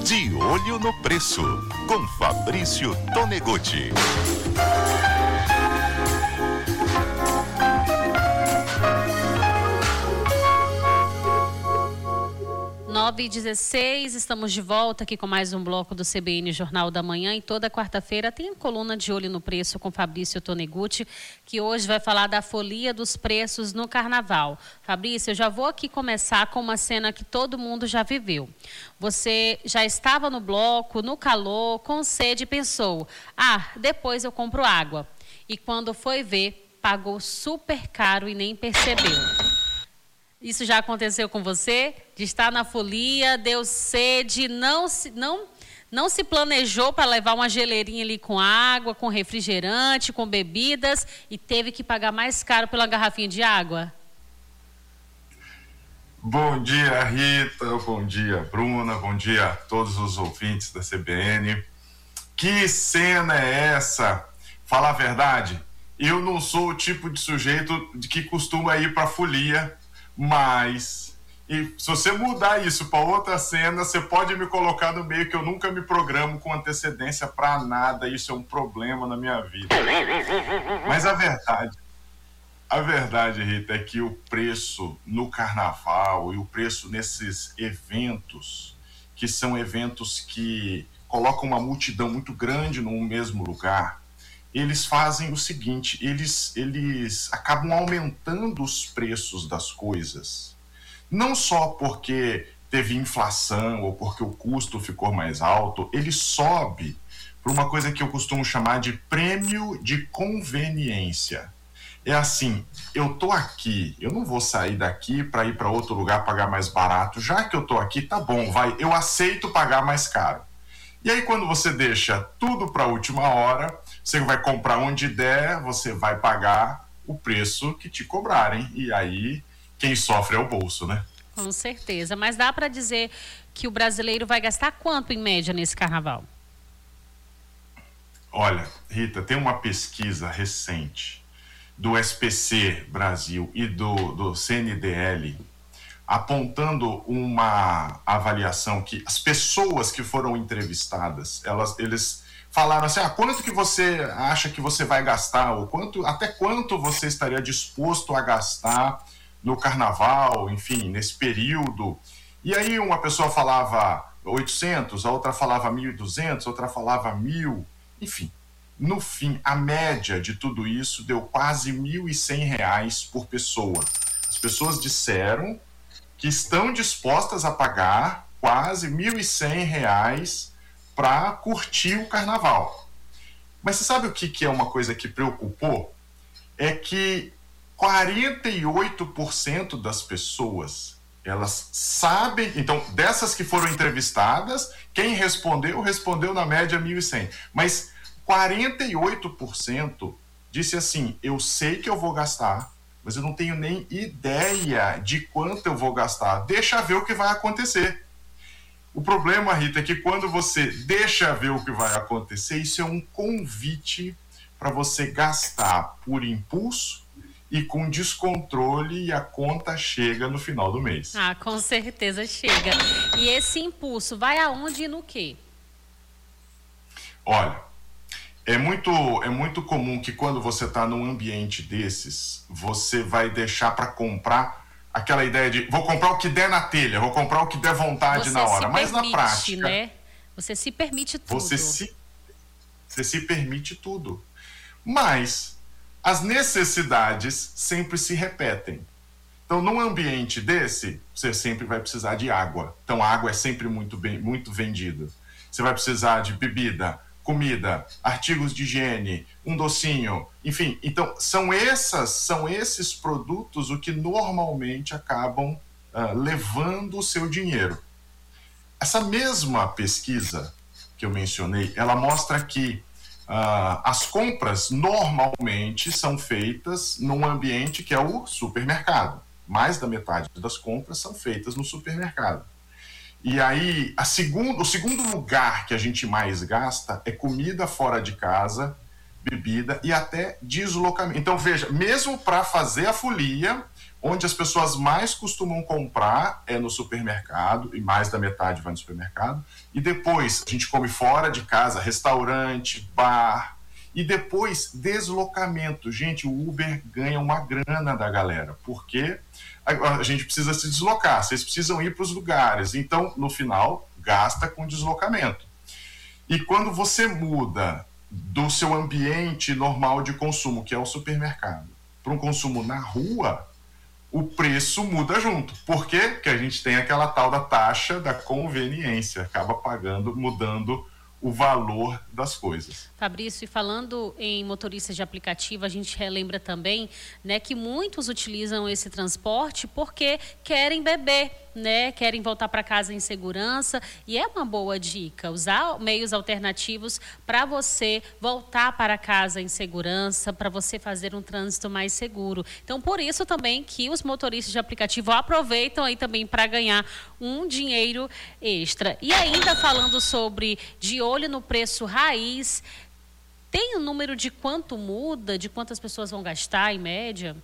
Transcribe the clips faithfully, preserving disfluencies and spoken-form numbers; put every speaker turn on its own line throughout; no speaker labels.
De Olho no Preço, com Fabrício Tonegutti.
nove e dezesseis, estamos de volta aqui com mais um bloco do C B N Jornal da Manhã, e toda quarta-feira tem a coluna De Olho no Preço com Fabrício Tonegutti, que hoje vai falar da folia dos preços no Carnaval. Fabrício, eu já vou aqui começar com uma cena que todo mundo já viveu. Você já estava no bloco, no calor, com sede e pensou, ah, depois eu compro água. E quando foi ver, pagou super caro e nem percebeu. Isso já aconteceu com você? De estar na folia, deu sede, não se, não, não se planejou para levar uma geleirinha ali com água, com refrigerante, com bebidas e teve que pagar mais caro pela garrafinha de água?
Bom dia, Rita, bom dia, Bruna, bom dia a todos os ouvintes da C B N. Que cena é essa? Falar a verdade, eu não sou o tipo de sujeito de que costuma ir para folia, mas e se você mudar isso para outra cena, você pode me colocar no meio, que eu nunca me programo com antecedência para nada. Isso é um problema na minha vida. Mas a verdade, a verdade, Rita, é que o preço no carnaval e o preço nesses eventos, que são eventos que colocam uma multidão muito grande num mesmo lugar, eles fazem o seguinte, eles, eles acabam aumentando os preços das coisas. Não só porque teve inflação ou porque o custo ficou mais alto, ele sobe para uma coisa que eu costumo chamar de prêmio de conveniência. É assim, eu tô aqui, eu não vou sair daqui para ir para outro lugar pagar mais barato. Já que eu tô aqui, tá bom, vai, eu aceito pagar mais caro. E aí, quando você deixa tudo para a última hora, você vai comprar onde der, você vai pagar o preço que te cobrarem. E aí, quem sofre é o bolso, né?
Com certeza. Mas dá para dizer que o brasileiro vai gastar quanto, em média, nesse carnaval?
Olha, Rita, tem uma pesquisa recente do S P C Brasil e do, do C N D L, apontando uma avaliação que as pessoas que foram entrevistadas, elas, eles falaram assim, ah, quanto que você acha que você vai gastar, ou quanto, até quanto você estaria disposto a gastar no carnaval, enfim, nesse período. E aí uma pessoa falava oitocentos, a outra falava mil e duzentos, a outra falava mil, enfim. No fim, a média de tudo isso deu quase mil e cem reais por pessoa. As pessoas disseram que estão dispostas a pagar quase mil e cem reais para curtir o carnaval. Mas você sabe o que, que é uma coisa que preocupou? É que quarenta e oito por cento das pessoas, elas sabem, então, dessas que foram entrevistadas, quem respondeu, respondeu na média mil e cem. Mas quarenta e oito por cento disse assim, eu sei que eu vou gastar, mas eu não tenho nem ideia de quanto eu vou gastar. Deixa ver o que vai acontecer. O problema, Rita, é que quando você deixa ver o que vai acontecer, isso é um convite para você gastar por impulso e com descontrole, e a conta chega no final do mês.
Ah, com certeza chega. E esse impulso vai aonde e no quê?
Olha, É muito, é muito comum que quando você está num ambiente desses, você vai deixar para comprar aquela ideia de vou comprar o que der na telha, vou comprar o que der vontade
você
na hora.
Se
Mas
permite,
na prática,
né? Você se permite tudo.
Você se, você se permite tudo. Mas as necessidades sempre se repetem. Então, num ambiente desse, você sempre vai precisar de água. Então, a água é sempre muito, bem, muito vendida. Você vai precisar de bebida, comida, artigos de higiene, um docinho, enfim. Então, são, essas, são esses produtos o que normalmente acabam uh, levando o seu dinheiro. Essa mesma pesquisa que eu mencionei, ela mostra que uh, as compras normalmente são feitas num ambiente que é o supermercado. Mais da metade das compras são feitas no supermercado. E aí, a segundo, o segundo lugar que a gente mais gasta é comida fora de casa, bebida e até deslocamento. Então, veja, mesmo para fazer a folia, onde as pessoas mais costumam comprar é no supermercado, e mais da metade vai no supermercado, e depois a gente come fora de casa, restaurante, bar, e depois deslocamento. Gente, o Uber ganha uma grana da galera, porque a gente precisa se deslocar, vocês precisam ir para os lugares, então, no final, gasta com deslocamento. E quando você muda do seu ambiente normal de consumo, que é o supermercado, para um consumo na rua, o preço muda junto. Por quê? Porque a gente tem aquela tal da taxa da conveniência, acaba pagando, mudando o valor das coisas.
Fabrício, e falando em motoristas de aplicativo, a gente relembra também, né, que muitos utilizam esse transporte porque querem beber, né, querem voltar para casa em segurança, e é uma boa dica usar meios alternativos para você voltar para casa em segurança, para você fazer um trânsito mais seguro. Então, por isso também que os motoristas de aplicativo aproveitam aí também para ganhar um dinheiro extra. E ainda falando sobre de olho no preço raiz, tem o um número de quanto muda, de quantas pessoas vão gastar em média?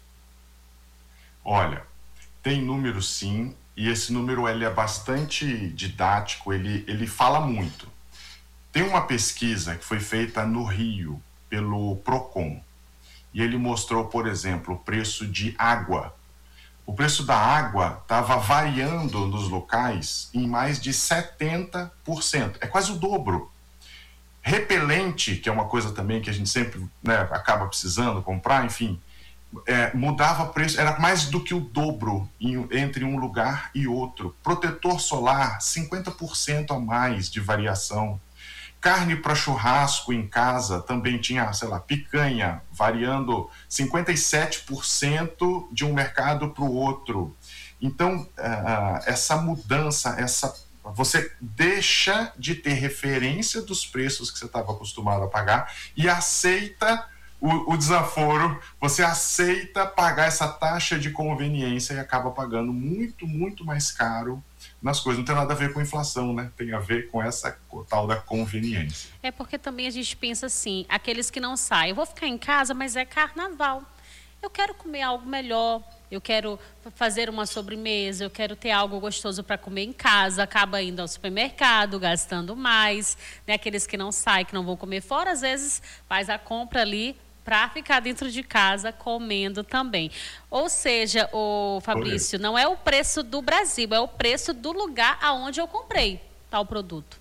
Olha, tem número sim, e esse número ele é bastante didático, ele, ele fala muito. Tem uma pesquisa que foi feita no Rio pelo Procon, e ele mostrou, por exemplo, o preço de água. O preço da água estava variando nos locais em mais de setenta por cento, é quase o dobro. Repelente, que é uma coisa também que a gente sempre, né, acaba precisando comprar, enfim, é, mudava preço, era mais do que o dobro em, entre um lugar e outro. Protetor solar, cinquenta por cento a mais de variação. Carne para churrasco em casa também tinha, sei lá, picanha, variando cinquenta e sete por cento de um mercado para o outro. Então, uh, essa mudança, essa você deixa de ter referência dos preços que você estava acostumado a pagar e aceita o, o desaforo, você aceita pagar essa taxa de conveniência e acaba pagando muito, muito mais caro nas coisas. Não tem nada a ver com inflação, né? Tem a ver com essa tal da conveniência.
É porque também a gente pensa assim, aqueles que não saem, eu vou ficar em casa, mas é carnaval. Eu quero comer algo melhor, eu quero fazer uma sobremesa, eu quero ter algo gostoso para comer em casa, acaba indo ao supermercado, gastando mais, né? Aqueles que não saem, que não vão comer fora, às vezes faz a compra ali para ficar dentro de casa comendo também. Ou seja, o Fabrício, não é o preço do Brasil, é o preço do lugar aonde eu comprei tal produto.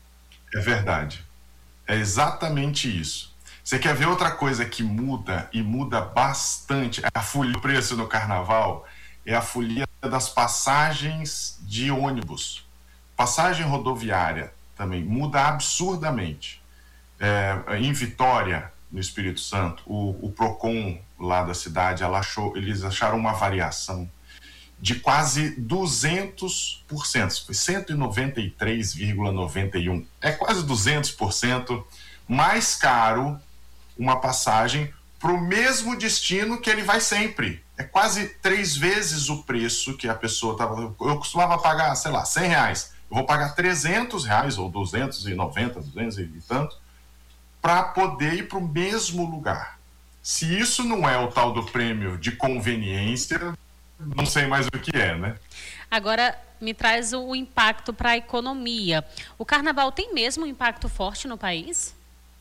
É verdade. É exatamente isso. Você quer ver outra coisa que muda, e muda bastante, é a folia do preço no carnaval, é a folia das passagens de ônibus. Passagem rodoviária também muda absurdamente. É, em Vitória, no Espírito Santo, o, o Procon lá da cidade, ela achou, eles acharam uma variação de quase duzentos por cento, foi cento e noventa e três vírgula noventa e um, é quase duzentos por cento mais caro uma passagem para o mesmo destino que ele vai sempre. É quase três vezes o preço que a pessoa estava... Eu costumava pagar, sei lá, cem reais. Eu vou pagar trezentos reais ou duzentos e noventa, duzentos e tanto, para poder ir para o mesmo lugar. Se isso não é o tal do prêmio de conveniência, não sei mais o que é, né?
Agora, me traz o impacto para a economia. O carnaval tem mesmo um impacto forte no país?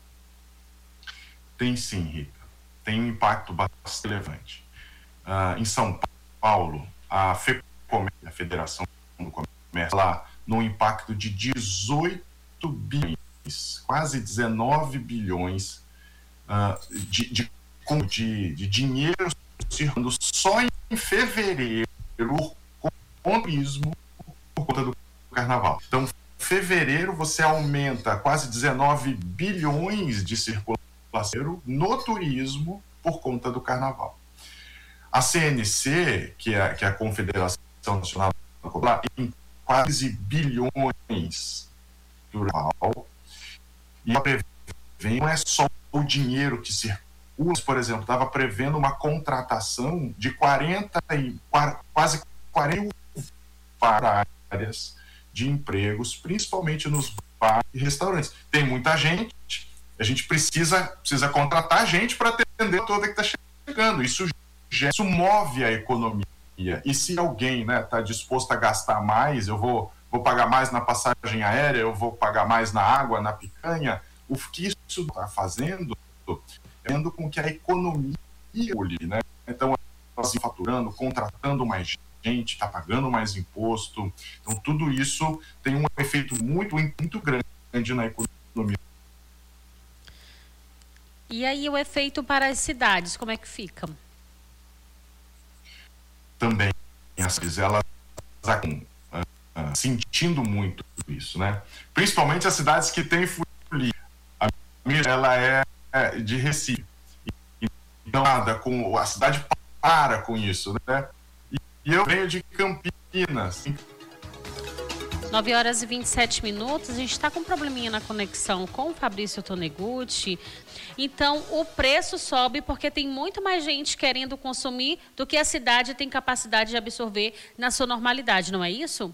Tem sim, Rita. Tem um impacto bastante relevante. Uh, em São Paulo, a FEComércio, a Federação do Comércio, lá no impacto de dezoito bilhões, quase dezenove bilhões uh, de, de, de, de dinheiro circulando só em fevereiro com o turismo por conta do carnaval. Então, em fevereiro você aumenta quase dezenove bilhões de circulação no turismo por conta do carnaval. A C N C, que é, que é a Confederação Nacional do Carnaval, em quase bilhões do carnaval, e ela prevê, não é só o dinheiro que circula, por exemplo, estava prevendo uma contratação de quarenta e, quase quarenta mil áreas de empregos, principalmente nos bares e restaurantes. Tem muita gente, A gente precisa, precisa contratar gente para atender toda que está chegando. Isso, isso move a economia. E se alguém está, né, disposto a gastar mais, eu vou, vou pagar mais na passagem aérea, eu vou pagar mais na água, na picanha. O que isso está fazendo é fazendo com que a economia olhe, né? Então, nós faturando, contratando mais gente, está pagando mais imposto. Então, tudo isso tem um efeito muito, muito grande na economia.
E aí o efeito para as cidades, como é que fica?
Também, elas estão uh, uh, sentindo muito isso, né? Principalmente as cidades que têm folia. A minha, ela é de Recife. Então, nada, com, a cidade para com isso, né? E, e eu venho de Campinas.
nove horas e vinte e sete minutos, a gente está com um probleminha na conexão com o Fabrício Tonegutti. Então, o preço sobe porque tem muito mais gente querendo consumir do que a cidade tem capacidade de absorver na sua normalidade, não é isso?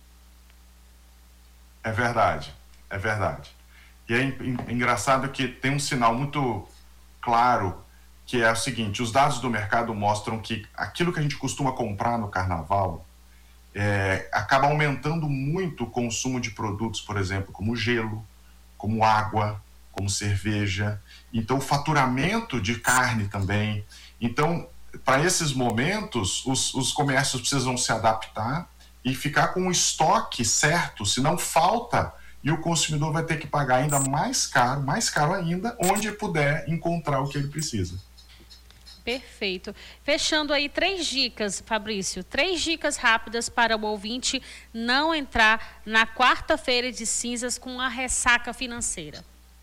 É verdade, é verdade. E é engraçado que tem um sinal muito claro, que é o seguinte: os dados do mercado mostram que aquilo que a gente costuma comprar no carnaval É, acaba aumentando muito o consumo de produtos, por exemplo, como gelo, como água, como cerveja. Então, o faturamento de carne também. Então, para esses momentos, os, os comércios precisam se adaptar e ficar com o estoque certo, senão falta, e o consumidor vai ter que pagar ainda mais caro, mais caro ainda, onde puder encontrar o que ele precisa.
Perfeito. Fechando aí três dicas, Fabrício, três dicas rápidas para o ouvinte não entrar na quarta-feira de cinzas com a ressaca financeira.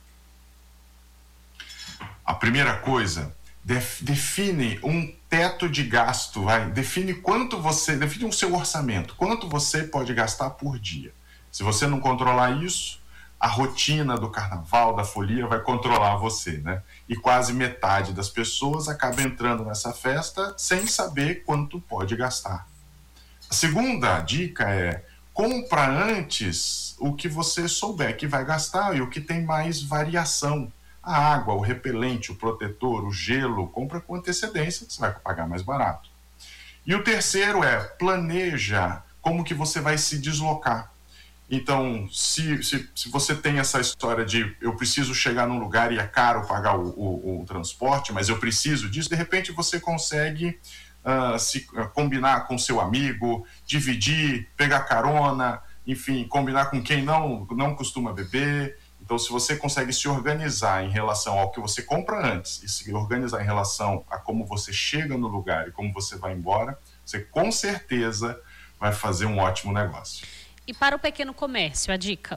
A primeira coisa, def, define um teto de gasto, vai, define quanto você, define o seu orçamento, quanto você pode gastar por dia. Se você não controlar isso, a rotina do carnaval, da folia, vai controlar você, né? E quase metade das pessoas acaba entrando nessa festa sem saber quanto pode gastar. A segunda dica é: compra antes o que você souber que vai gastar e o que tem mais variação. A água, o repelente, o protetor, o gelo, compra com antecedência, você vai pagar mais barato. E o terceiro é: planeja como que você vai se deslocar. Então, se, se, se você tem essa história de eu preciso chegar num lugar e é caro pagar o, o, o transporte, mas eu preciso disso, de repente você consegue uh, se uh, combinar com seu amigo, dividir, pegar carona, enfim, combinar com quem não, não costuma beber. Então, se você consegue se organizar em relação ao que você compra antes e se organizar em relação a como você chega no lugar e como você vai embora, você com certeza vai fazer um ótimo negócio.
E para o pequeno comércio, a dica?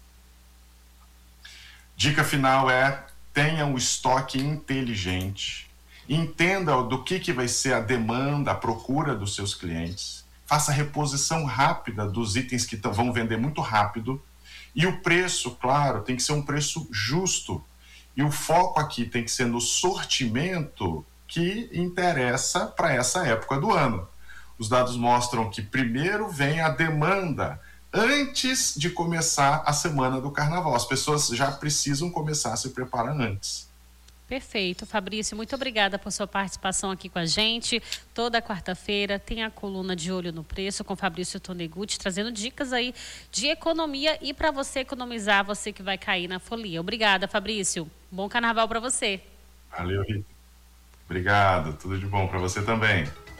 Dica final é: tenha um estoque inteligente. Entenda do que, que vai ser a demanda, a procura dos seus clientes. Faça reposição rápida dos itens que vão vender muito rápido. E o preço, claro, tem que ser um preço justo. E o foco aqui tem que ser no sortimento que interessa para essa época do ano. Os dados mostram que primeiro vem a demanda, antes de começar a semana do carnaval. As pessoas já precisam começar a se preparar antes.
Perfeito, Fabrício, muito obrigada por sua participação aqui com a gente. Toda quarta-feira tem a coluna de Olho no Preço com Fabrício Tonegutti, trazendo dicas aí de economia e para você economizar, você que vai cair na folia. Obrigada, Fabrício. Bom carnaval para você.
Valeu, Rita. Obrigado, tudo de bom para você também.